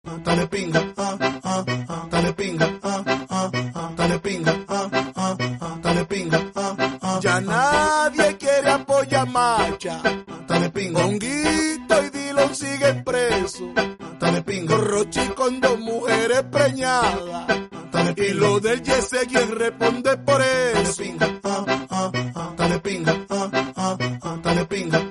dale pinga, dale pinga, dale pinga, dale pinga, ya nadie quiere apoyar marcha. dale pinga, Honguito y Dillon siguen presos. dale pinga, Rochi con 2 mujeres preñadas. dale Y pinga, lo del Yese, ¿quién responde por dale eso? pinga, dale pinga, dale pinga.